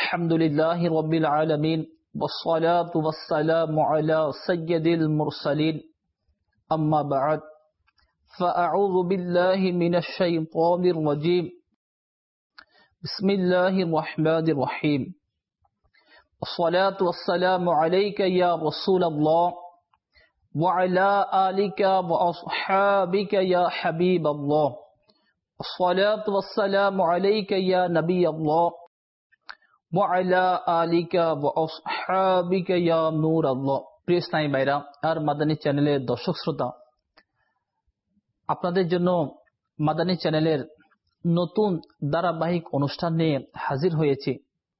الحمدللہ رب العالمین والصلاة والسلام على سید المرسلین اما بعد فاعوذ باللہ من الشیطان الرجیم بسم اللہ الرحمن الرحیم والصلاة والسلام علیک یا رسول اللہ وعلى آلک واصحابک یا حبیب اللہ والصلاة والسلام علیک یا نبی اللہ وعلى آلک واصحابک یا নূর আল্লাহ। প্রিয় ইসলামী ভাইরা আর মাদানী চ্যানেলের দর্শক শ্রোতা, আপনাদের জন্য মাদানী চ্যানেলের নতুন ধারাবাহিক অনুষ্ঠান নিয়ে হাজির হয়েছি।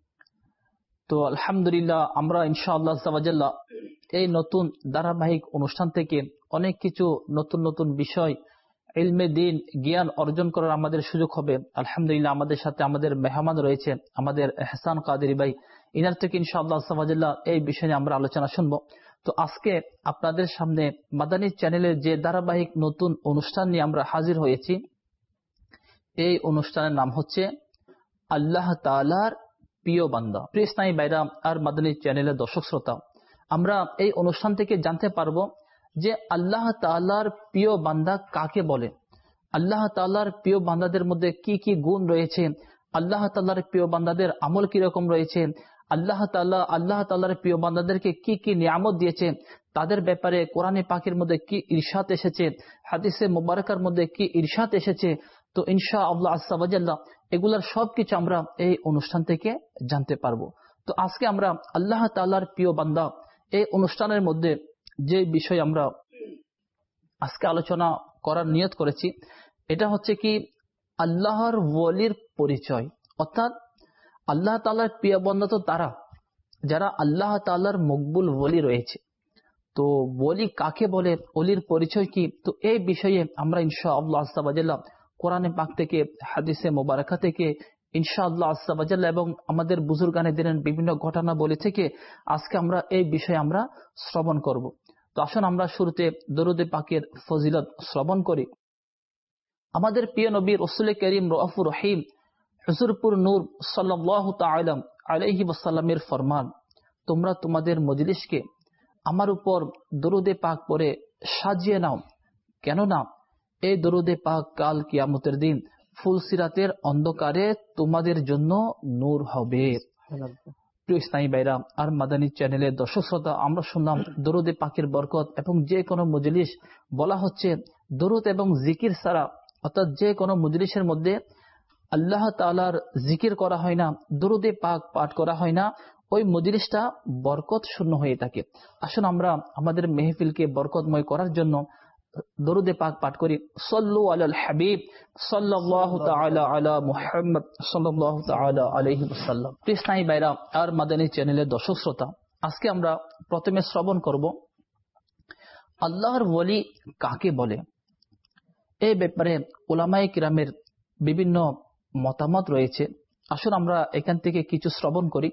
তো আলহামদুলিল্লাহ আমরা ইনশাআল্লাহ আযza এই নতুন ধারাবাহিক অনুষ্ঠান থেকে অনেক কিছু নতুন নতুন বিষয় ইলমে দ্বীন জ্ঞান অর্জন করার আমাদের সুযোগ হবে। আলহামদুলিল্লাহ আমাদের সাথে আমাদের মেহমান রয়েছে আমাদের এহসান কাদেরী ভাই, ইনার থেকে ইনশাআল্লাহ আযza এই বিষয়ে আমরা আলোচনা শুনব। তো আজকে আপনাদের সামনে মাদানী চ্যানেলের যে ধারাবাহিক নতুন অনুষ্ঠান নিয়ে আমরা হাজির হয়েছি, এই অনুষ্ঠানের নাম হচ্ছে আল্লাহ তাআলার প্রিয় বান্দা। প্রিয় ইসলামী ভাইরা আর মাদানী চ্যানেলের দর্শক শ্রোতা, আমরা এই অনুষ্ঠান থেকে জানতে পারবো যে আল্লাহ তাআলার প্রিয় বান্দা কাকে বলে, আল্লাহ তাআলার প্রিয় বান্দাদের মধ্যে কি কি গুণ রয়েছে, আল্লাহ তাআলার প্রিয় বান্দাদের আমল কিরকম রয়েছে, আল্লাহ তাআলার প্রিয় বান্দাদেরকে কি কি নিয়ামত দিয়েছে, তাদের ব্যাপারে কোরআনে পাকের মধ্যে কি ইরশাদ এসেছে, হাদিসে মুবারাকার মধ্যে কি ইরশাদ এসেছে। তো ইনশাআল্লাহ আযza এগুলার সবকিছু আমরা এই অনুষ্ঠান থেকে জানতে পারবো। তো আজকে আমরা আল্লাহ তাআলার প্রিয় বান্দা এই অনুষ্ঠানের মধ্যে যে বিষয় আমরা আজকে আলোচনা করার নিয়ত করেছি, এটা হচ্ছে কি আল্লাহর ওয়ালির পরিচয়। অর্থাৎ আল্লাহ তাআলার প্রিয় বান্দা তো তারা যারা আল্লাহ তাআলার মকবুল ওয়ালি রয়েছে। তো ওয়ালি কাকে বলে, ওলির পরিচয় কি, তো এই বিষয়ে আমরা ইনশাআল্লাহ আযza কোরআনে পাক থেকে হাদিসে মুবারাকা থেকে ইনশাআল্লাহ আযza এবং আমাদের বুজুর্গানে দিনের বিভিন্ন ঘটনা বলে থেকে আজকে আমরা এই বিষয়ে আমরা শ্রবণ করব। তো আসুন আমরা শুরুতে দরুদে পাকের ফজিলত শ্রবণ করি। আমাদের প্রিয় নবী রাসূল করিম রাউফুর রহিম হুজুরপুর নূর সাল্লাল্লাহু তাআলা আলাইহি ওয়াসাল্লামের ফরমান, তোমরা তোমাদের মজলিসকে আমার উপর দরুদে পাক পড়ে সাজিয়ে নাও, কেননা এই দরুদে পাক কাল কিয়ামতের দিন ফুলসিরাতের অন্ধকারে তোমাদের জন্য নূর হবে। প্রিয় ইসলামী ভাইরা আর মাদানী চ্যানেলের দর্শক শ্রোতা, আমরা শুনলাম দরুদে পাকের বরকত এবং যে কোনো মজলিস বলা হচ্ছে দরুদ এবং জিকির ছাড়া, অর্থাৎ যে কোনো মজলিসের মধ্যে আল্লাহ তাআলার জিকির করা হয় না, দরুদে পাক পাঠ করা হয় না, ওই মজলিসটা বরকত শূন্য হয়ে থাকে। আসুন আমরা আমাদের মেহফিলকে বরকতময় করার জন্য দরুদে পাক পাঠ করি। সাল্লু আলাল হাবিব সাল্লাল্লাহু তাআলা আলা মুহাম্মদ সাল্লাল্লাহু তাআলা আলাইহি ওয়াসাল্লাম। ইসলামী ভাইরা আর মাদানী চ্যানেলের দর্শক শ্রোতা, আজকে আমরা প্রথমে শ্রবণ করব আল্লাহর ওয়ালি কাকে বলে। এই ব্যাপারে উলামায়ে কিরামের বিভিন্ন মতামত রয়েছে। আসুন আমরা এখান থেকে কিছু শ্রবণ করি।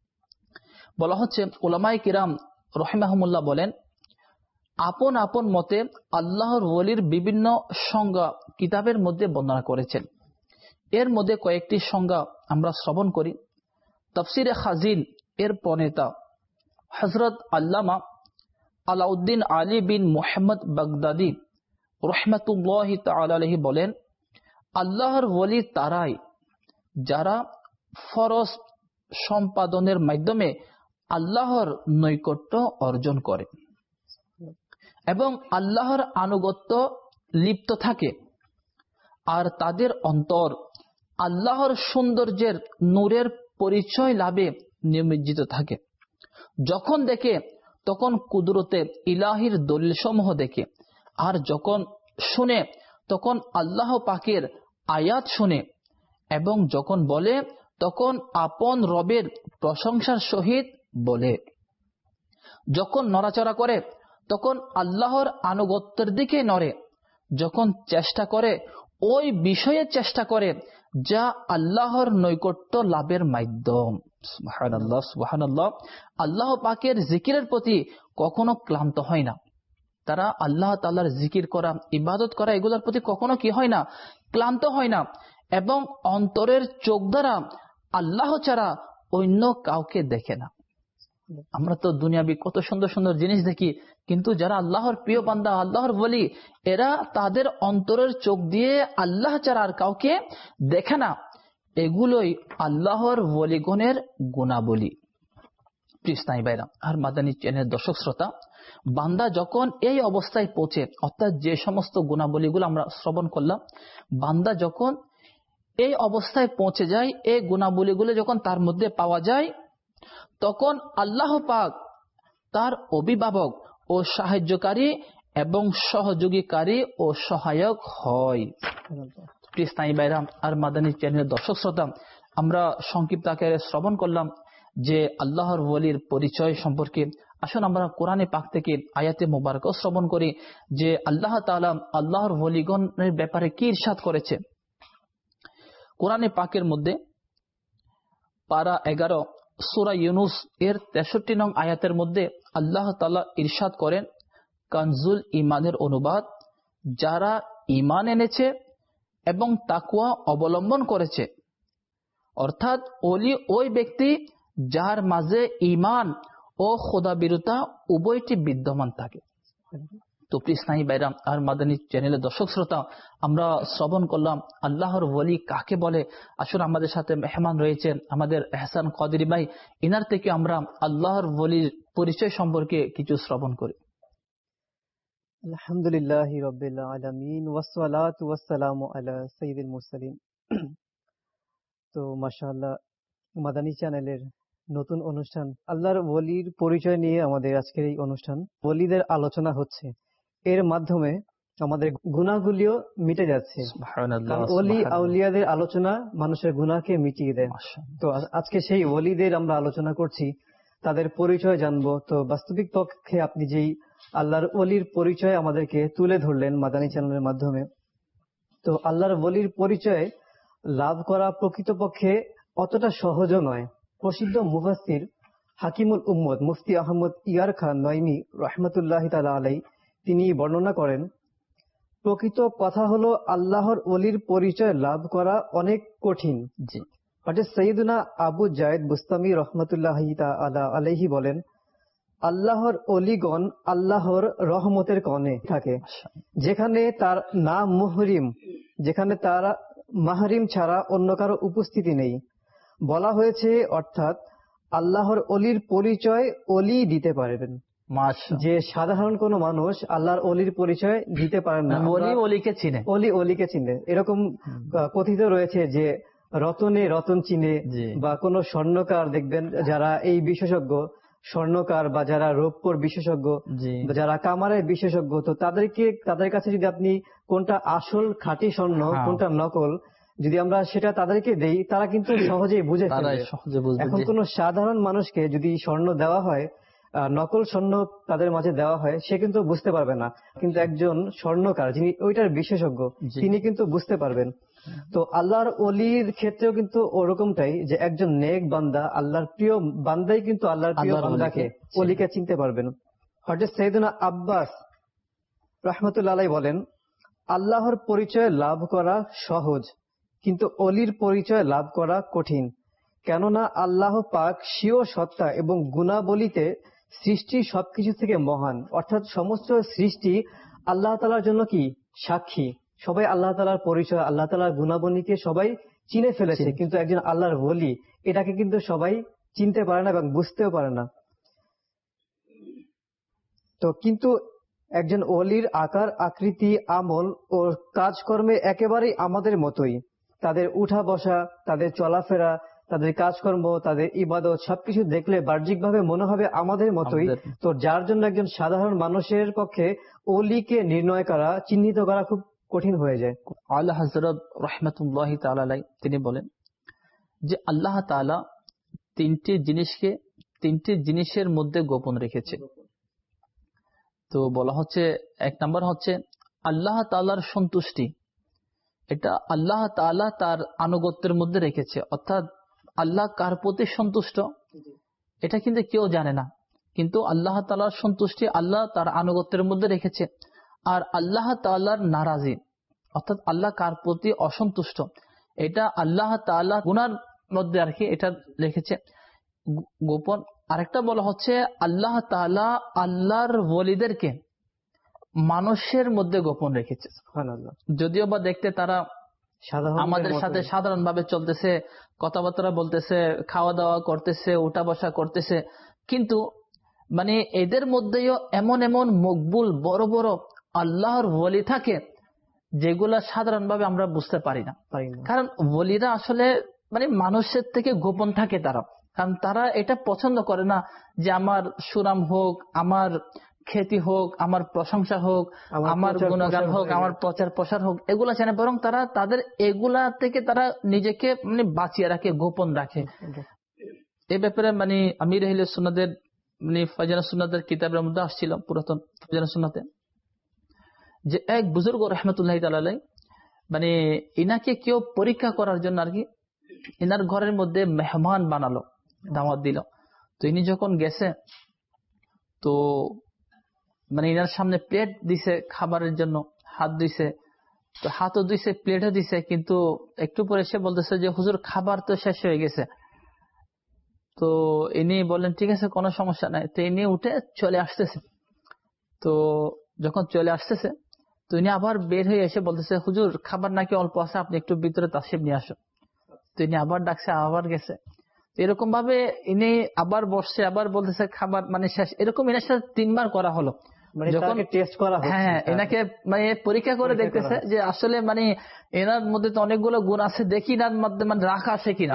বলা হচ্ছে উলামায়ে কিরাম রাহিমাহুমুল্লাহ বলেন, আপন আপন মতে আল্লাহর ওয়ালির বিভিন্ন সংজ্ঞা কিতাবের মধ্যে বর্ণনা করেছেন। এর মধ্যে কয়েকটি সংজ্ঞা আমরা শ্রবণ করি। তাফসিরে খাজিন এর প্রণেতা হযরত আল্লামা আলাউদ্দিন আলী বিন মুহাম্মদ বাগদাদি রাহমাতুল্লাহি তাআলা আলাইহি বলেন, আল্লাহর ওয়ালি তারাই যারা ফরজ সম্পাদনের মাধ্যমে আল্লাহর নৈকট্য অর্জন করে এবং আল্লাহর আনুগত্য লিপ্ত থাকে, আর তাদের অন্তর আল্লাহর সৌন্দর্যের নূরের পরিচয় লাভে নিমজ্জিত থাকে। যখন দেখে তখন কুদরতে ইলাহির দলিল সমূহ দেখে, আর যখন শুনে তখন আল্লাহ পাকের আয়াত শুনে, এবং যখন বলে তখন আপন রবের প্রশংসার সহিত বলে। যখন নড়াচড়া করে তখন আল্লাহর আনুগত্যের দিকে নড়ে। যখন চেষ্টা করে ওই বিষয়ে চেষ্টা করে যা আল্লাহর নৈকট্য লাভের মাধ্যম। সুবহানাল্লাহ সুবহানাল্লাহ। আল্লাহ পাকের জিকিরের প্রতি কখনো ক্লান্ত হয় না। তারা আল্লাহ তাআলার জিকির করা, ইবাদত করা, এগুলোর প্রতি কখনো কি হয় না, ক্লান্ত হয় না, এবং অন্তরের চোখ দ্বারা আল্লাহ ছাড়া অন্য কাউকে দেখে না। আমরা তো দুনিয়াবি কত সুন্দর সুন্দর জিনিস দেখি, কিন্তু যারা আল্লাহর প্রিয় বান্দা, আল্লাহর ওলি, এরা তাদের অন্তরের চোখ দিয়ে আল্লাহ ছাড়া আর কাউকে দেখে না। এগুলোই আল্লাহর ওলিগণের গুণাবলী। প্রিয় ভাইরা আর মাদানী চ্যানেল দর্শক শ্রোতা, বান্দা যখন এই অবস্থায় পৌঁছে, অর্থাৎ যে সমস্ত গুণাবলীগুলো আমরা শ্রবণ করলাম, বান্দা যখন এই অবস্থায় পৌঁছে যায়, এই গুণাবলীগুলো যখন তার মধ্যে পাওয়া যায়, তখন আল্লাহ পাক তার অভিভাবক ও সাহায্যকারী এবং সহযোগীকারী ও সহায়ক হয়। প্রিয় ভাইরা আর মাদানী চ্যানেল দর্শক শ্রোতা, আমরা সংক্ষিপ্ত আকারে শ্রবণ করলাম যে আল্লাহর ওলির পরিচয় সম্পর্কে। আসুন আমরা কোরআনে পাক থেকে আয়াতে মুবারক শ্রবণ করি যে আল্লাহ তাআলা আল্লাহর ওলিগণের ব্যাপারে কি ইরশাদ করেছে। কোরআনে পাকের মধ্যে পারা 11 সূরা ইউনুস এর 63 নং আয়াতের মধ্যে আল্লাহ তাআলা ইরশাদ করেন, কানজুল ঈমানের অনুবাদ, যারা ঈমান এনেছে এবং তাকওয়া অবলম্বন করেছে। অর্থাৎ ওলি ওই ব্যক্তি যার মাঝে ঈমান ও খোদাভীরুতা উভয়টি বিদ্যমান থাকে। তো প্রিয় ভাইরা আর মাদানী চ্যানেলের দর্শক শ্রোতা, আমরা শ্রবণ করলাম আল্লাহর ওলি কাকে বলে। আসলে আমাদের সাথে মেহমান রয়েছেন আমাদের এহসান কাদেরী ভাই, ইনার থেকে আমরা আল্লাহর ওলির পরিচয় সম্পর্কে কিছু শ্রবণ করি। আলহামদুলিল্লাহি রাব্বিল আলামিন ওয়াসসালাতু ওয়াসসালামু আলা সাইয়্যিদিল মুরসালিন। তো মাশাআল্লাহ, মাদানী চ্যানেলের নতুন অনুষ্ঠান আল্লাহর ওলির পরিচয় নিয়ে আমাদের আজকের এই অনুষ্ঠান। ওলিদের আলোচনা হচ্ছে, এর মাধ্যমে আমাদের গুনাহগুলিও মিটে যাচ্ছে। কারণ ওলি আউলিয়াদের আলোচনা মানুষের গুনাহকে মিটিয়ে দেয়। তো আজকে সেই ওলিদের আমরা আলোচনা করছি, তাদের পরিচয় জানবো। তো বাস্তবিক পক্ষে আপনি যেই আল্লাহর ওলির পরিচয় আমাদেরকে তুলে ধরলেন মাদানী চ্যানেলের মাধ্যমে, তো আল্লাহর ওলির পরিচয় লাভ করা প্রকৃতপক্ষে অতটা সহজও নয়। প্রসিদ্ধ মুফাসসির হাকিমুল উম্মত মুফতি আহমদ ইয়ার খান নঈমী রাহমাতুল্লাহি তাআলা আলাইহি তিনি বর্ণনা করেন, প্রকৃত কথা হলো আল্লাহর ওলির পরিচয় লাভ করা অনেক কঠিন। সৈয়দুনা আবু জায়েদ বুস্তামি রহমতুল্লাহি তাআলা আলাইহি বলেন, আল্লাহর ওলিগণ আল্লাহর রহমতের কণে থাকে, যেখানে তার নাম মুহরিম, যেখানে তার মাহরিম ছাড়া অন্য কারো উপস্থিতি নেই। বলা হয়েছে অর্থাৎ আল্লাহর ওলির পরিচয় ওলি দিতে পারবেন, যে সাধারণ কোন মানুষ আল্লাহর ওলির পরিচয় দিতে পারেন না। ওলি ওলিকে চিনে, এরকম কথিত রয়েছে যে রতনে রতন চিনে, বা কোন স্বর্ণকার দেখবেন যারা এই বিশেষজ্ঞ, স্বর্ণকার বা যারা রৌপ্যর বিশেষজ্ঞ, যারা কামারের বিশেষজ্ঞ, তো তাদের কাছে যদি আপনি কোনটা আসল খাঁটি স্বর্ণ কোনটা নকল যদি আমরা সেটা তাদেরকে দেই, তারা কিন্তু সহজেই বুঝে ফেলবে। এখন কোন সাধারণ মানুষকে যদি স্বর্ণ দেওয়া হয়, নকল স্বর্ণ তাদের মাঝে দেওয়া হয়, সে কিন্তু বুঝতে পারবে না। কিন্তু একজন স্বর্ণকার যিনি ওইটার বিশেষজ্ঞ, তিনি কিন্তু বুঝতে পারবেন। তো আল্লাহর ওলির ক্ষেত্রেও কিন্তু ওরকমটাই, যে একজন নেক বান্দা, আল্লাহর প্রিয় বান্দাই কিন্তু আল্লাহর প্রিয় বান্দাকে, ওলিকে চিনতে পারবেন। হযরত সৈয়দনা আব্বাস রাহমাতুল্লাহি আলাইহি বলেন, আল্লাহর পরিচয় লাভ করা সহজ, কিন্তু ওলির পরিচয় লাভ করা কঠিন। কেননা আল্লাহ পাক স্বীয় সত্তা এবং গুণাবলীতে সৃষ্টি সবকিছু থেকে মহান। অর্থাৎ সমস্ত সৃষ্টি আল্লাহ তাআলার জন্য কি সাক্ষী, সবাই আল্লাহ তাআলার পরিচয়, আল্লাহ তাআলার গুণাবলীকে সবাই চিনে ফেলেছে, কিন্তু একজন আল্লাহর ওলি এটাকে কিন্তু সবাই চিনতে পারে না এবং বুঝতেও পারে না। তো কিন্তু একজন ওলির আকার আকৃতি, আমল ও কাজকর্মে একেবারেই আমাদের মতোই। তাদের উঠা বসা, তাদের চলাফেরা, তাদের কাজকর্ম, তাদের ইবাদত সবকিছু দেখলে বাহ্যিকভাবে মনে হবে আমাদের মতোই। তো যার জন্য একজন সাধারণ মানুষের পক্ষে ওলিকে নির্ণয় করা, চিহ্নিত করা খুব কঠিন হয়ে যায়। আলা হযরত রাহমাতুল্লাহি তাআলা আলাইহি তিনি বলেন যে আল্লাহ তাআলা তিনটি জিনিসের মধ্যে গোপন রেখেছে। তো বলা হচ্ছে, এক নম্বর হচ্ছে আল্লাহ তাআলার সন্তুষ্টি। এটা আল্লাহ তাআলা তার আনুগত্যের মধ্যে রেখেছে, অর্থাৎ আল্লাহ কার প্রতি সন্তুষ্ট এটা কিন্তু কেউ জানে না, কিন্তু আল্লাহ তাআলার সন্তুষ্টি আল্লাহ তার আনুগত্যের মধ্যে রেখেছে। আর আল্লাহ তাআলার নারাজি, অর্থাৎ আল্লাহ কার প্রতি অসন্তুষ্ট, এটা আল্লাহ তাআলা গুনার মধ্যে আর কি এটা রেখেছে। গোপন, আরেকটা বলা হচ্ছে আল্লাহ তাআলা আল্লাহর ওয়ালিদেরকে মানুষের মধ্যে গোপন রেখেছে। সুবহানাল্লাহ। যদিও বা দেখতে তারা আমাদের সাথে সাধারণ ভাবে চলতেছে, কথাবার্তা বলতেছে, খাওয়া দাওয়া করতেছে, উঠা বসা করতেছে, কিন্তু মানে এদের মধ্যেও এমন এমন মকবুল বড় বড় আল্লাহর ওয়ালি থাকে যেগুলা সাধারণভাবে আমরা বুঝতে পারি না। কারণ ওয়ালিরা আসলে মানে মানুষের থেকে গোপন থাকে তারা, কারণ তারা এটা পছন্দ করে না যে আমার সুনাম হোক, আমার খ্যাতি হোক, আমার প্রশংসা হোক, আমার গুণগান হোক, আমার প্রচার প্রসার হোক, এগুলা চায় না। বরং তারা তাদের এগুলা থেকে তারা নিজেকে মানে বাঁচিয়ে রাখে, গোপন রাখে। এ ব্যাপারে মানে আমির আহলে সুন্নাতের মানে ফায়জানে সুন্নাতের কিতাবের মধ্যে আসছিল, পুরাতন ফায়জানে সুন্নাতে, যে এক বুজুর্গ রাহমাতুল্লাহি তাআলা আলাইহি মানে ইনাকে কেউ পরীক্ষা করার জন্য আর কি ইনার ঘরের মধ্যে মেহমান বানালো, দাওয়াত দিল। তো ইনি যখন গেছে তো মানে ইনার সামনে প্লেট দিছে খাবারের জন্য, হাত দিছে, তো হাতও দিছে, প্লেটও দিছে, কিন্তু একটু পরে সে বলতেছে যে হুজুর খাবার তো শেষ হয়ে গেছে। তো ইনি বললেন ঠিক আছে কোনো সমস্যা নাই। তো ইনি উঠে চলে আসতেছে। তো যখন চলে আসতেছে তো ইনি আবার বের হয়ে এসে বলতেছে হুজুর খাবার নাকি অল্প আছে, আপনি একটু ভিতরে তাশরিফ নিয়ে আসুন। তো ইনি আবার ডাকছে, আবার গেছে। এরকম ভাবে ইনি আবার বসছে, আবার বলতেছে খাবার মানে শেষ। এরকম এনার সাথে 3 বার করা হলো। যখন টেস্ট করা হচ্ছে, হ্যাঁ এনাকে মানে পরীক্ষা করে দেখতেছে যে আসলে মানে এনার মধ্যে তো অনেকগুলো গুণ আছে, দেখি এনার মধ্যে মানে রাখা আছে কিনা।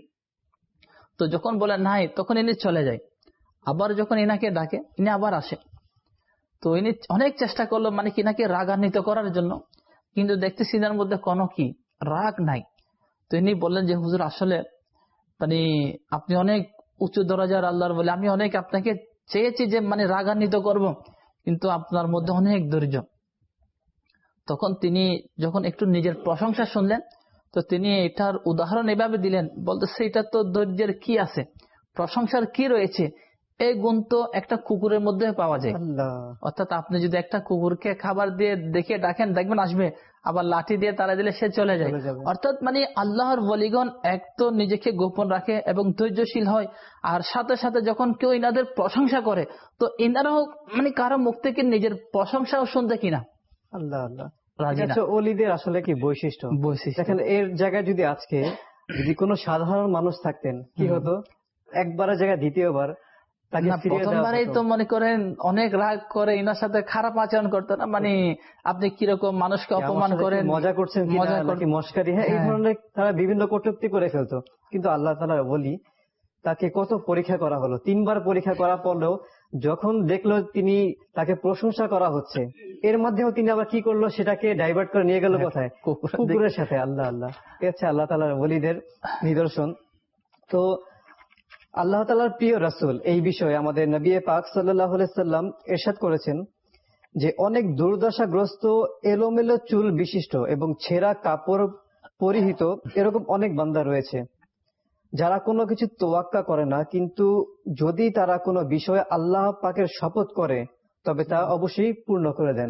তো যখন বলে নাই তখন ইনি চলে যায়। আবার যখন ইনাকে ডাকে ইনি আবার আসে। তো ইনি অনেক চেষ্টা করলো মানে কিনাকে রাগান্বিত করার জন্য, কিন্তু দেখতেছি ইনার মধ্যে কোনো কি রাগ নাই। তো ইনি বললেন যে হুজুর আসলে মানে আপনি অনেক উচ্চ দরজার আল্লাহর বলে, আমি অনেক আপনাকে চেয়েছি যে মানে রাগান্বিত করব, কিন্তু আপনার মধ্যে অনেক ধৈর্য। তখন তিনি যখন একটু নিজের প্রশংসা শুনলেন তো তিনি এটার উদাহরণ এভাবে দিলেন, বলতেছে এটা তো ধৈর্যের কি আছে, প্রশংসার কি রয়েছে, এই গুণ তো একটা কুকুরের মধ্যে পাওয়া যায়। অর্থাৎ আপনি যদি একটা কুকুরকে খাবার দিয়ে দেখে ডাকেন, দেখবেন আসবে, আবার লাঠি দিয়ে তাড়া দিলে সে চলে যায়। অর্থাৎ মানে আল্লাহর ওয়ালিগণ এক তো নিজেকে গোপন রাখে এবং ধৈর্যশীল হয়, আর সাথে সাথে যখন কেউ ইনাদের প্রশংসা করে তো ইনারাও মানে কারো মুখ থেকে নিজের প্রশংসাও শুনতে কিনা আল্লাহ আল্লাহ ওলিদের আসলে কি বৈশিষ্ট্য। দেখেন এর জায়গায় যদি আজকে যদি কোনো সাধারণ মানুষ থাকতেন কি হতো, একবারের জায়গায় দ্বিতীয়বার প্রথমবারেই তো মনে করেন অনেক রাগ করে ইনার সাথে খারাপ আচরণ করতো না, মানে আপনি কিরকম মানুষকে অপমান করেন, মজা করছেন, মস্কারি, হ্যাঁ এই ধরনের তারা বিভিন্ন কটূক্তি করে ফেলতো। কিন্তু আল্লাহ তাআলা বলি তাকে কত পরীক্ষা করা হলো, 3 বার পরীক্ষা করা পড়লেও যখন দেখলো তিনি তাকে প্রশংসা করা হচ্ছে, এর মধ্যেও তিনি আবার কি করলো, সেটাকে ডাইভার্ট করে নিয়ে গেল কোথায়, কুকুরের সাথে। আল্লাহ আল্লাহ, এ হচ্ছে আল্লাহ তাআলার ওলিদের নিদর্শন। তো আল্লাহ তাআলার প্রিয় রাসূল এই বিষয়ে আমাদের নবী পাক সাল্লাল্লাহু আলাইহি সাল্লাম ইরশাদ করেছেন যে অনেক দুর্দশাগ্রস্ত, এলোমেলো চুল বিশিষ্ট এবং ছেঁড়া কাপড় পরিহিত এরকম অনেক বান্দা রয়েছে যারা কোনো কিছু তোয়াক্কা করে না, কিন্তু যদি তারা কোনো বিষয়ে আল্লাহ পাকের শপথ করে তবে তা অবশ্যই পূর্ণ করে দেন।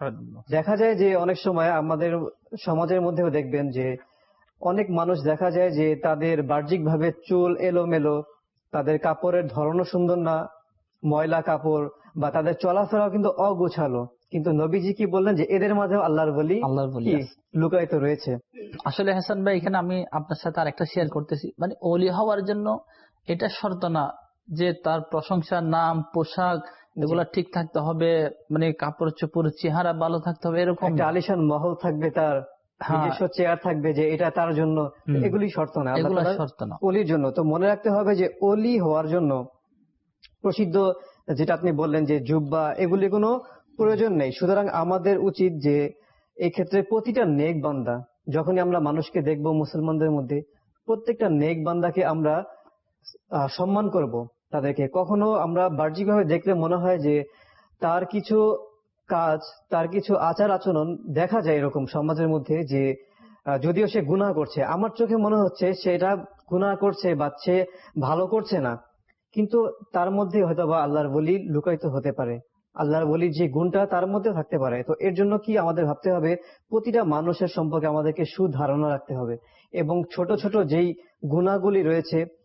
দেখা যায় যে অনেক সময় আমাদের সমাজের মধ্যেও দেখবেন যে অনেক মানুষ দেখা যায় যে তাদের বাহ্যিকভাবে চুল এলোমেলো, তাদের কাপড়ের ধরনও সুন্দর না, ময়লা কাপড়, বা তাদের চলাফেরাও কিন্তু অগোছালো, কিন্তু নবীজি কি বললেন যে এদের মাঝেও আল্লাহর বলি লুকায়িত রয়েছে। আসলে হাসান ভাই এখানে আমি আপনার সাথে আরেকটা শেয়ার করতেছি, মানে ওলি হওয়ার জন্য এটা শর্ত না যে তার প্রশংসা, নাম, পোশাক এগুলা ঠিক থাকতে হবে, মানে কাপড় চোপড়, চেহারা ভালো থাকতে হবে, এরকম একটা আলিশান মহল থাকবে, তার নিজস্ব চেয়ার থাকবে, যে এটা তার জন্য, এগুলি শর্ত না, এগুলো শর্ত না ওলির জন্য। তো মনে রাখতে হবে যে ওলি হওয়ার জন্য প্রসিদ্ধ যেটা আপনি বললেন যে জুব্বা, এগুলি কোনো প্রয়োজন নেই। সুতরাং আমাদের উচিত যে এই ক্ষেত্রে প্রতিটা নেক বান্দা, যখনই আমরা মানুষকে দেখব মুসলমানদের মধ্যে, প্রত্যেকটা নেক বান্দাকে আমরা সম্মান করব। তাদেরকে কখনো আমরা বাহ্যিকভাবে দেখলে মনে হয় যে তার কিছু কাজ, তার কিছু আচার আচরণ দেখা যায় এরকম সমাজের মধ্যে যে যদিও সে গুনাহ করছে, আমার চোখে মনে হচ্ছে সেটা গুনাহ করছে বা সে ভালো করছে না, কিন্তু তার মধ্যে হয়তো বা আল্লাহর ওলি লুকায়িত হতে পারে, আল্লাহর ওলির যে গুণটা তার মধ্যে থাকতে পারে। তো এর জন্য কি আমাদের ভাবতে হবে, প্রতিটা মানুষের সম্পর্কে আমাদেরকে সুধারণা রাখতে হবে, এবং ছোট ছোট যেই গুণাগুলি রয়েছে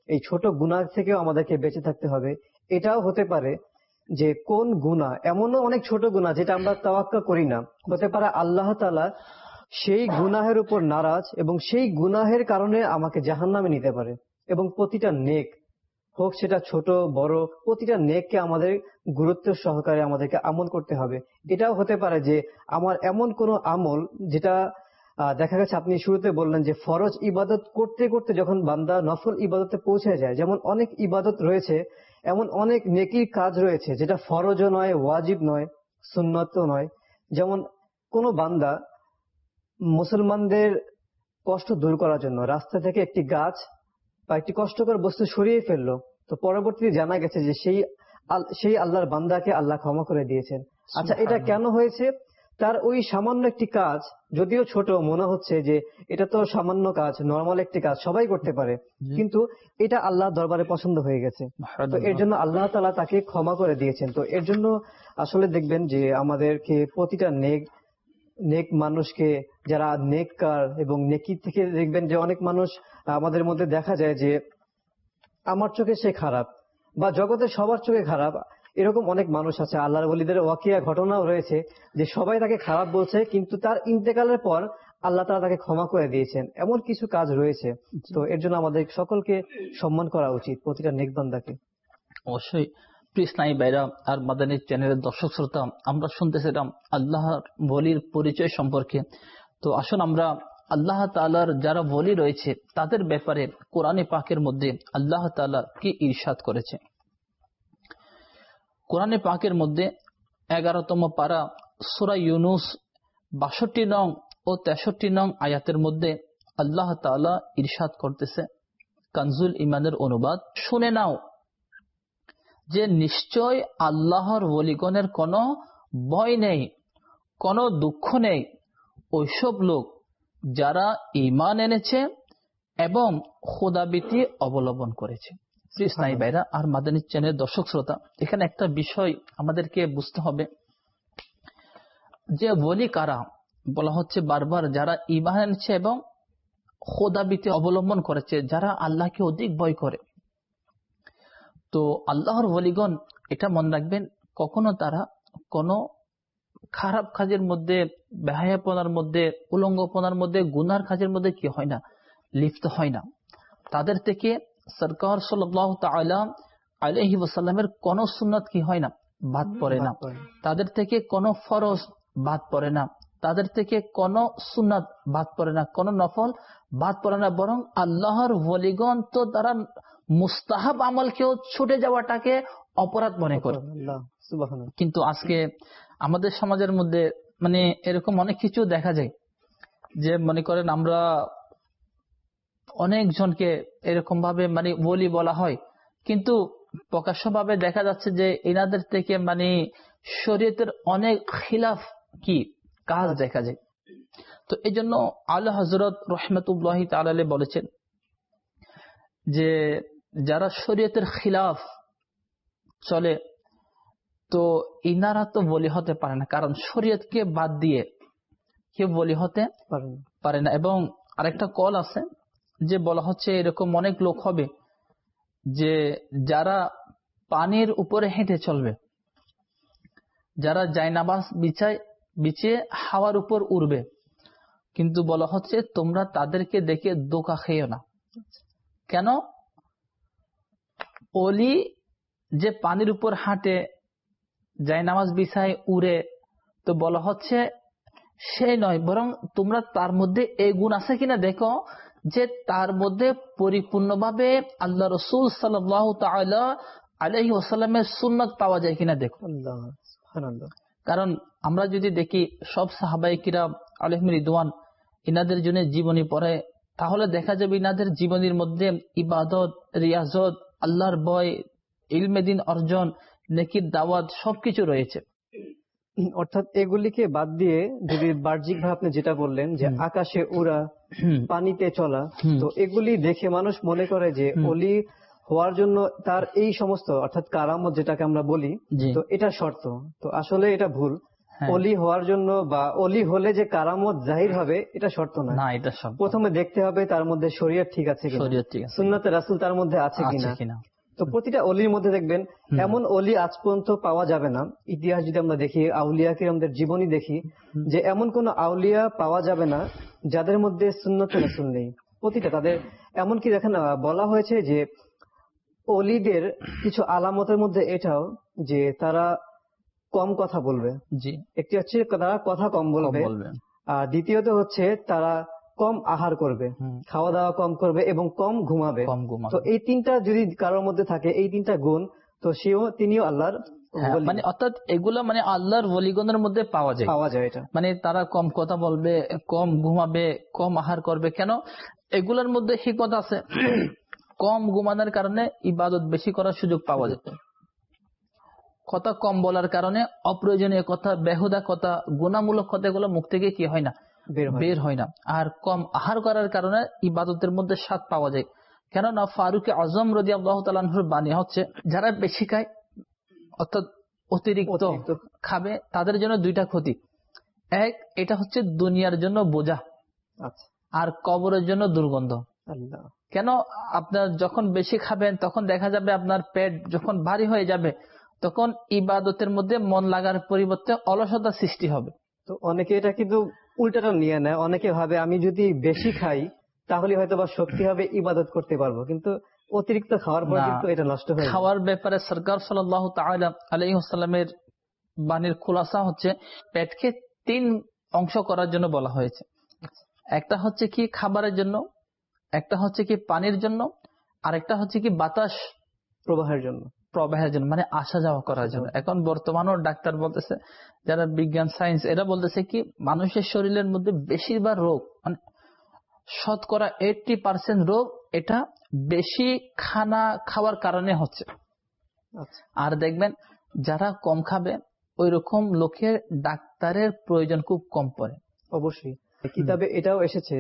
এই ছোট গুনাহ থেকেও আমাদেরকে বেঁচে থাকতে হবে। এটাও হতে পারে যে কোন গুনাহ, এমনও অনেক ছোট গুনাহ যেটা আমরা তাওয়াক্কা করি না, হতে পারে আল্লাহ তাআলা সেই গুনাহের উপর নারাজ এবং সেই গুনাহের কারণে আমাকে জাহান্নামে নিতে পারে। এবং প্রতিটা নেক হোক সেটা ছোট বড়, প্রতিটা নেককে আমাদের গুরুত্ব সহকারে আমাদেরকে আমল করতে হবে। এটাও হতে পারে যে আমার এমন কোনো আমল যেটা দেখা গেছে, আপনি শুরুতে বললেন যে ফরজ ইবাদত করতে করতে যখন বান্দা নফল ইবাদতে পৌঁছে যায়, যেমন অনেক ইবাদত রয়েছে, এমন অনেক নেকির কাজ রয়েছে যেটা ফরজও নয়, ওয়াজিব নয়, সুন্নতও নয়। যেমন কোনো বান্দা মুসলমানদের কষ্ট দূর করার জন্য রাস্তা থেকে একটি গাছ বা একটি কষ্টকর বস্তু সরিয়ে ফেললো, তো পরবর্তীতে জানা গেছে যে সেই আল্লাহর বান্দাকে আল্লাহ ক্ষমা করে দিয়েছেন। আচ্ছা, এটা কেন হয়েছে? তার ওই সামান্য একটি কাজ, যদিও ছোট মনে হচ্ছে যে এটা তো সামান্য কাজ, নর্মাল একটি কাজ সবাই করতে পারে, কিন্তু এটা আল্লাহর দরবারে পছন্দ হয়ে গেছে, তো এর জন্য আল্লাহ তাআলা তাকে ক্ষমা করে দিয়েছেন। তো এর জন্য আসলে দেখবেন যে আমাদেরকে প্রতিটা নেক মানুষকে, যারা নেককার এবং নেকি থেকে, দেখবেন যে অনেক মানুষ আমাদের মধ্যে দেখা যায় যে আমার চোখে সে খারাপ বা জগতের সবার চোখে খারাপ, এরকম অনেক মানুষ আছে। আল্লাহর ওলিদের ওয়াকিয়া ঘটনাও রয়েছে যে সবাই তাকে খারাপ বলছে, কিন্তু তার ইন্তেকালের পর আল্লাহ তাআলা তাকে ক্ষমা করে দিয়েছেন। এমন কিছু কাজ রয়েছে। তো এর জন্য আমাদের সকলকে সম্মান করা উচিত, প্রতিটা নেক বান্দাকে। অবশ্যই প্রিয় ইসলামী ভাইরা আর মাদানী চ্যানেলের দর্শক শ্রোতা, আমরা শুনতেছিলাম আল্লাহর ওলির পরিচয় সম্পর্কে। তো আসুন আমরা আল্লাহ তাআলার যারা ওলি রয়েছে তাদের ব্যাপারে কোরআনে পাকের মধ্যে আল্লাহ তাআলা কি ইরশাদ করেছে। কোরআনে পাকের মধ্যে 11তম পারা সূরা ইউনূস 62 নং ও 63 নং আয়াতের মধ্যে আল্লাহ তাআলা ইরশাদ করতেছে, কানজুল ইমানের অনুবাদ, শুনে নাও যে নিশ্চয় আল্লাহর ওলিগণের কোনো ভয় নেই, কোনো দুঃখ নেই ওইসব লোক যারা ঈমান এনেছে এবং খোদাভীতি অবলম্বন করেছে। ইসলামী ভাইরা আর মাদানী চ্যানেলের দর্শক শ্রোতা, এখানে একটা বিষয় আমাদেরকে বুঝতে হবে যে ওলি কারা। বলা হচ্ছে বারবার যারা ঈমান এনেছে এবং খোদাভীতি অবলম্বন করেছে, যারা আল্লাহকে অধিক ভয় করে। তো আল্লাহর ওলিগণ, এটা মনে রাখবেন, কখনো তারা কোনো খারাপ কাজের মধ্যে, বেহায়াপনার মধ্যে, উলঙ্গপনার মধ্যে, গুনার কাজের মধ্যে কি হয় না, লিপ্ত হয় না। তাদের থেকে সরকার সাল্লাল্লাহু তাআলা আলাইহি ওয়াসাল্লামের কোন সুন্নাত কি হয় না, বাদ পড়ে না। তাদের থেকে কোন ফরজ বাদ পড়ে না, তাদের থেকে কোন সুন্নাত বাদ পড়ে না, কোন নফল বাদ পড়ে না। বরং আল্লাহর ওলিগণ তো তারা মুস্তাহাব আমলকেও ছুটে যাওয়াটাকে অপরাধ মনে করে। কিন্তু আজকে আমাদের সমাজের মধ্যে মানে এরকম অনেক কিছু দেখা যায় যে মনে করেন আমরা অনেকজনকে এরকম ভাবে মানে ওলি বলা হয়, কিন্তু প্রকাশ্যভাবে দেখা যাচ্ছে যে এনাদের থেকে মানে শরীয়তের অনেক খিলাফ কি কাজ দেখা যায়। তো এই জন্য আলা হযরত রাহমাতুল্লাহি তাআলা আলাইহি বলেছেন যে যারা শরীয়তের খিলাফ চলে, তো ইনারা তো বলি হতে পারে না, কারণ শরীয়তকে বাদ দিয়ে কেউ বলি হতে পারে না। এবং আরেকটা কল আছে যে বলা হচ্ছে এরকম অনেক লোক হবে যে যারা পানির উপরে হেঁটে চলবে, যারা জায়নামাজ বিছিয়ে হাওয়ার উপর উড়বে, কিন্তু বলা হচ্ছে তোমরা তাদেরকে দেখে ধোঁকা খেও না। কেন? ওলি যে পানির উপর হাঁটে, জায়নামাজ বিছায়, উড়ে, তো বলা হচ্ছে সে নয়, বরং তোমরা তার মধ্যে এই গুণ আছে কিনা দেখো, যে তার মধ্যে পরিপূর্ণভাবে আল্লাহ রাসূল সাল্লাল্লাহু তাআলা আলাইহি ওয়াসাল্লামের সুন্নাত পাওয়া যায় কিনা দেখো। কারণ আমরা যদি দেখি সব সাহাবায়ে কিরাম আলাইহিম রিদওয়ান, ইনাদের জন্য জীবনী পড়ে, তাহলে দেখা যাবে ইনাদের জীবনীর মধ্যে ইবাদত, রিয়াজত, আল্লাহর ভয়, ইলমে দ্বীন অর্জন, নেকির দাওয়াত সবকিছু রয়েছে। অর্থাৎ এগুলিকে বাদ দিয়ে যদি বাহ্যিক ভাবে আপনি যেটা বললেন যে আকাশে উড়া, পানিতে চলা, তো এগুলি দেখে মানুষ মনে করে যে ওলি হওয়ার জন্য তার এই সমস্ত, অর্থাৎ কারামত যেটাকে আমরা বলি, তো এটা শর্ত। তো আসলে এটা ভুল। অলি হওয়ার জন্য বা অলি হলে যে কারামত জাহির হবে এটা শর্ত নয়। না, এটা সব প্রথমে দেখতে হবে তার মধ্যে শরীয়ত ঠিক আছে কিনা, শরীয়ত ঠিক আছে, সুন্নাতে রাসূল তার মধ্যে আছে কিনা। তো প্রতিটা অলির মধ্যে দেখবেন এমন অলি আজ পর্যন্ত পাওয়া যাবে না, ইতিহাস যদি আমরা দেখি, আউলিয়া কিরামদের জীবনী দেখি, যে এমন কোন আউলিয়া পাওয়া যাবে না যাদের মধ্যে সুন্নতে রাসূল নেই। প্রতিটা তাদের এমনকি দেখেন বলা হয়েছে যে অলিদের কিছু আলামতের মধ্যে এটাও যে তারা কম কথা বলবে। জি, একটি হচ্ছে তারা কথা কম বলবে, আর দ্বিতীয়ত হচ্ছে তারা কম আহার করবে, খাওয়া দাওয়া কম করবে এবং কম ঘুমাবে। তো এই তিনটা যদি কারোর মধ্যে থাকে, এই তিনটা গুণ, তো তিনিও আল্লাহর মানে অর্থাৎ এগুলা মানে আল্লাহর ওলিগণের মধ্যে পাওয়া যায় এটা। মানে তারা কম কথা বলবে, কম ঘুমাবে, কম আহার করবে। কেন? এগুলোর মধ্যে হিকমত আছে। কম ঘুমানোর কারণে ইবাদত বেশি করার সুযোগ পাওয়া যায়, কথা কম বলার কারণে অপ্রয়োজনীয় কথা, বেহুদা কথা, গুনাহমূলক কথা এগুলো মুখ থেকে কি হয় না, বের হয় না। আর কম আহার করার কারণে ইবাদতের মধ্যে স্বাদ পাওয়া যায়। কেননা ফারুক আজম রাদিয়াল্লাহু তাআলা আনহুর বাণী হচ্ছে, যারা বেশি খায় অর্থাৎ অতিরিক্ত খাবে তাদের জন্য দুইটা ক্ষতি। এক, এটা হচ্ছে দুনিয়ার জন্য বোঝা, আর কবরের জন্য দুর্গন্ধ। কেন? আপনার যখন বেশি খাবেন তখন দেখা যাবে আপনার পেট যখন ভারী হয়ে যাবে, তখন ইবাদতের মধ্যে মন লাগার পরিবর্তে অলসতা সৃষ্টি হবে। তো অনেকে এটা কিন্তু উল্টাটা নিয়ে নেয়, অনেকে ভাবে আমি যদি বেশি খাই তাহলে হয়তো বা শক্তি হবে, ইবাদত করতে পারবো, কিন্তু অতিরিক্ত খাওয়ার পর কিন্তু এটা নষ্ট হয়ে যায়। খাওয়ার ব্যাপারে সরকার সাল্লাল্লাহু তাআলা আলাইহি ওয়াসাল্লামের বাণীর খুলাসা হচ্ছে, পেটকে 3 অংশ করার জন্য বলা হয়েছে। একটা হচ্ছে কি খাবারের জন্য, একটা হচ্ছে কি পানির জন্য, আর একটা হচ্ছে কি বাতাস প্রবাহের জন্য, মানে আসা যাওয়া করার জন্য। এখন বর্তমানেও ডাক্তার বলতেছে, যারা বিজ্ঞান সায়েন্স, এরা বলতেছে কি মানুষের শরীরের মধ্যে বেশিরভাগ রোগ, মানে শতকরা 80% রোগ এটা বেশি খানা খাওয়ার কারণে হচ্ছে। আর দেখবেন যারা কম খাবে ওই রকম লোকের ডাক্তারের প্রয়োজন খুব কম পড়ে। অবশ্যই কিতাবে এটাও এসেছে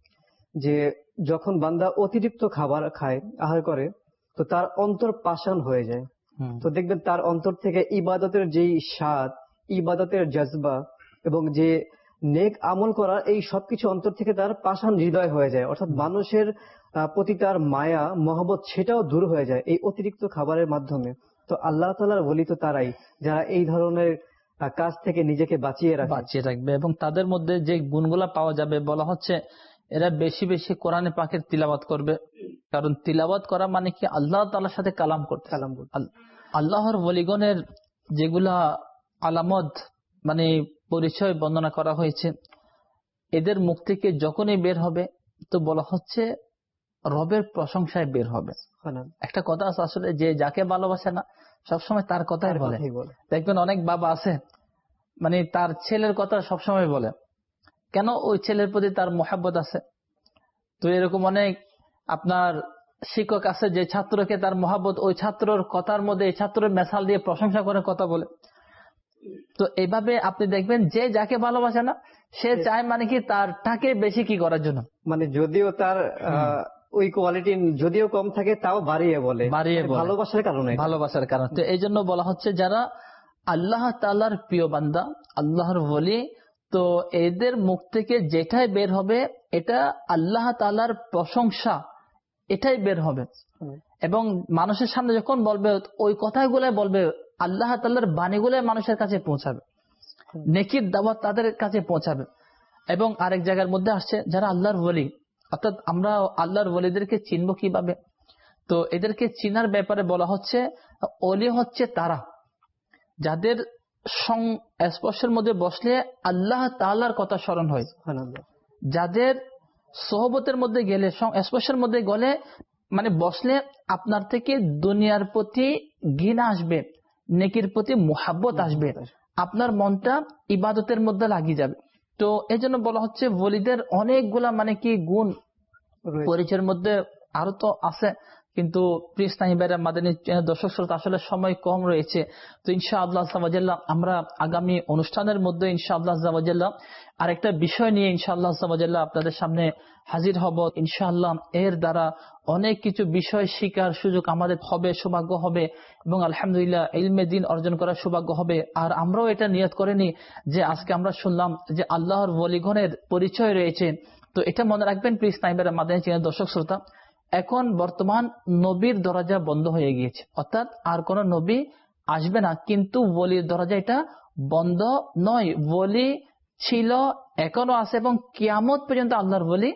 যে যখন বান্দা অতিরিক্ত খাবার খায়, আহার করে, তো তার অন্তর পাষাণ হয়ে যায়। তো দেখবেন তার অন্তর থেকে ইবাদতের যেই স্বাদ, ইবাদতের জজবা এবং যে নেক আমল করা, এই সবকিছু অন্তর থেকে তার পাষাণ হৃদয় হয়ে যায়। অর্থাৎ মানুষের প্রতি তার মায়া মহব্বত সেটাও দূর হয়ে যায় এই অতিরিক্ত খাবারের মাধ্যমে। তো আল্লাহ তাআলার ওলি তো তারাই যারা এই ধরনের কাজ থেকে নিজেকে বাঁচিয়ে রাখবে। এবং তাদের মধ্যে যে গুণগুলা পাওয়া যাবে, বলা হচ্ছে এরা বেশি বেশি কোরআনে পাকের তিলাওয়াত করবে। কারণ তিলাওয়াত করা মানে কি আল্লাহ তাআলার সাথে কালাম করতে। আল্লাহর ওলিগণের যেগুলা আলামত মানে পরিচয় বর্ণনা করা হয়েছে, এদের মুখ থেকে যখনই বের হবে তো বলা হচ্ছে রবের প্রশংসায় বের হবে। একটা কথা আছে আসলে, যে যাকে ভালোবাসে না সবসময় তার কথাই বলে। দেখবেন অনেক বাবা আছে মানে তার ছেলের কথা সবসময় বলে, কেন? ওই ছেলের প্রতি তার মহব্বত আছে। তো এরকম অনেক আপনার শিক্ষক আছে যে ছাত্রকে তার মহব্বত, ওই ছাত্রর কথার মধ্যে এই ছাত্রের মেসাল দিয়ে প্রশংসা করে কথা বলে। তো এইভাবে আপনি দেখবেন যে যাকে ভালোবাসে না সে চায় মানে কি তারটাকে বেশি কি করার জন্য, মানে যদিও তার ওই কোয়ালিটি যদিও কম থাকে তাও বাড়িয়ে বলে ভালোবাসার কারণে। তো এই জন্য বলা হচ্ছে যারা আল্লাহ তাআলার প্রিয় বান্দা, আল্লাহর ওলি, তো এদের মুখ থেকে যেটাই বের হবে এটা আল্লাহ তাআলার প্রশংসা, এটাই বের হবে। এবং মানুষের সামনে যখন বলবে ওই কথাগুলাই বলবে, আল্লাহ তাআলার বাণীগুলাই মানুষের কাছে পৌঁছাবে, নেকির দাওয়াত তাদের কাছে পৌঁছাবে। এবং আরেক জায়গার মধ্যে আসছে যারা আল্লাহর ওলি, অর্থাৎ আমরা আল্লাহর ওলিদেরকে চিনবো কিভাবে? তো এদেরকে চিনার ব্যাপারে বলা হচ্ছে ওলি হচ্ছে তারা যাদের স্পর্শের মধ্যে বসলে আল্লাহ তাআলার কথা স্মরণ হয়, যাদের সোহবতের মধ্যে গেলে, স্পর্শের মধ্যে গেলে মানে বসলে আপনার থেকে দুনিয়ার প্রতি ঘৃণা আসবে, নেকির প্রতি মুহাব্বত আসবে, আপনার মনটা ইবাদতের মধ্যে লাগিয়ে যাবে। তো এই জন্য বলা হচ্ছে ওলিদের অনেকগুলা মানে কি গুণ পরিচয়ের মধ্যে আরো তো আছে, কিন্তু প্রিয় ইসলামী ভাইরা, মাদানী দর্শক শ্রোতা, আসলে সময় কম রয়েছে। তো ইনশাআল্লাহ আজ্জা ওয়া জাল্লা আমরা আগামী অনুষ্ঠানের মধ্যে ইনশাআল্লাহ আজ্জা ওয়া জাল্লা আরেকটা বিষয় নিয়ে ইনশাআল্লাহ আজ্জা ওয়া জাল্লা আপনাদের সামনে হাজির হব ইনশাআল্লাহ। এর দ্বারা অনেক কিছু বিষয় শিকার সুযোগ আমাদের হবে, সৌভাগ্য হবে, এবং আলহামদুলিল্লাহ ইলমে দ্বীন অর্জন করার সৌভাগ্য হবে। আর আমরাও এটা নিয়ত করিনি যে আজকে আমরা শুনলাম যে আল্লাহর ওলিগণের পরিচয় রয়েছে। তো এটা মনে রাখবেন প্রিয় ইসলামী ভাইরা, মাদানী চ্যানেল দর্শক শ্রোতা, এখন বর্তমান নবীর দরজা বন্ধ হয়ে গিয়েছে, অর্থাৎ আর কোন নবী আসবে না, কিন্তু ওলির দরজা এটা বন্ধ নয়। ওলি ছিল, এখনো আছে, এবং কিয়ামত পর্যন্ত আল্লাহর ওলি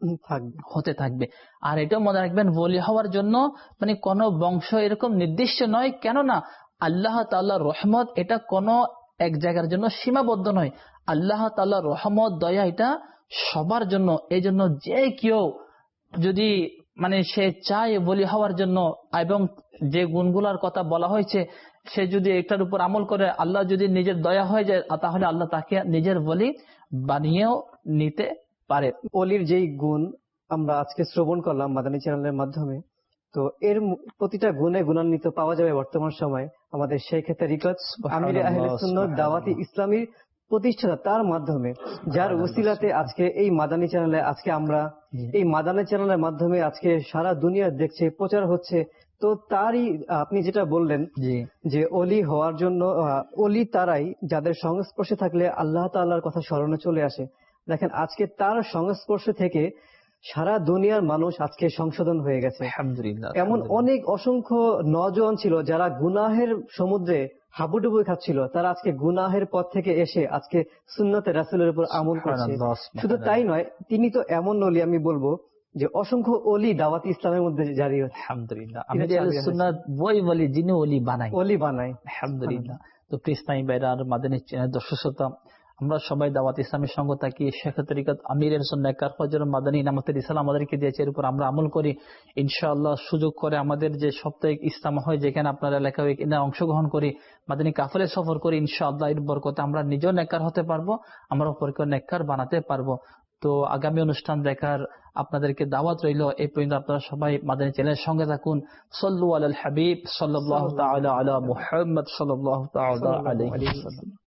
হতে থাকবে। আর এটাও মনে রাখবেন, ওলি হওয়ার জন্য মানে কোন বংশ এরকম নির্দিষ্ট নয়, কেননা আল্লাহ তাআলার রহমত এটা কোন এক জায়গার জন্য সীমাবদ্ধ নয়। আল্লাহ তাআলার রহমত, দয়া এটা সবার জন্য। এই জন্য যে কেউ যদি মানে সে চায় ওলি হওয়ার জন্য, এবং যে গুণগুলার কথা বলা হয়েছে সে যদি এটার উপর আমল করে, আল্লাহ যদি নিজের দয়া হয়ে যায়, তাহলে আল্লাহ তাকে নিজের ওলি বানিয়েও নিতে পারে। ওলির যেই গুণ আমরা আজকে শ্রবণ করলাম মাদানী চ্যানেলের মাধ্যমে, তো এর প্রতিটা গুণে গুণান্বিত পাওয়া যাবে বর্তমান সময় আমাদের শেখ তরিকত আমির আহলে সুন্নাত দাওয়াতি ইসলামীর প্রতিষ্ঠাতা, তার মাধ্যমে, যার উসিলাতে আজকে এই মাদানী চ্যানেলে আজকে আমরা এই মাদানী চ্যানেলের মাধ্যমে আজকে সারা দুনিয়া দেখছে, প্রচার হচ্ছে। তো তারই আপনি যেটা বললেন যে অলি হওয়ার জন্য, অলি তারাই যাদের সংস্পর্শে থাকলে আল্লাহ তাআলার কথা স্মরণে চলে আসে। দেখেন আজকে তার সংস্পর্শে থেকে সারা দুনিয়ার মানুষ আজকে সংশোধন হয়ে গেছে। এমন অনেক অসংখ্য নওজোয়ান ছিল যারা গুনাহের সমুদ্রে হাবুডুবু খাচ্ছিল, তারা আজকে গুনাহের পথ থেকে এসে আজকে সুন্নতে রাসূলের উপর আমল করছে। শুধু তাই নয়, তিনি তো এমন ওলি, আমি বলবো যে অসংখ্য ওলি দাওয়াত ইসলামের মধ্যে জারি হচ্ছে। আলহামদুলিল্লাহ, আমির আহলে সুন্নাত ওই ওলি যিনি ওলি বানায়। আলহামদুলিল্লাহ। তো প্রিয় ইসলামী ভাইরা আর মাদানী দর্শক শ্রোতা, আমরা সবাই দাওয়াত ইসলামের সঙ্গ থাকি। শেখ তরিকত আমিরের সুন্নাহ ফজর মাদানী নামাতের ইসলাম আমাদেরকে দিয়েছে, এর উপর আমরা আমল করি। ইনশাআল্লাহ সুযোগ করে আমাদের যে সাপ্তাহিক ইজতেমা হয়, যেখানে আপনারা এলাকায় অংশগ্রহণ করি, মাদানী কাফেলে সফর করি, ইনশাআল্লাহ এর বরকতে আমরা নিজেও নেককার হতে পারবো, আমরা অপরকেও নেককার বানাতে পারবো। তো আগামী অনুষ্ঠান দেখার আপনাদেরকে দাওয়াত রইল। এই পর্যন্ত আপনারা সবাই মাদানী চ্যানেলের সঙ্গে থাকুন। সাল্লু আলাল হাবিব সাল্লাল্লাহু তাআলা আলা মুহাম্মদ সাল্লাল্লাহু তাআলা আলাইহি ওয়াসাল্লাম।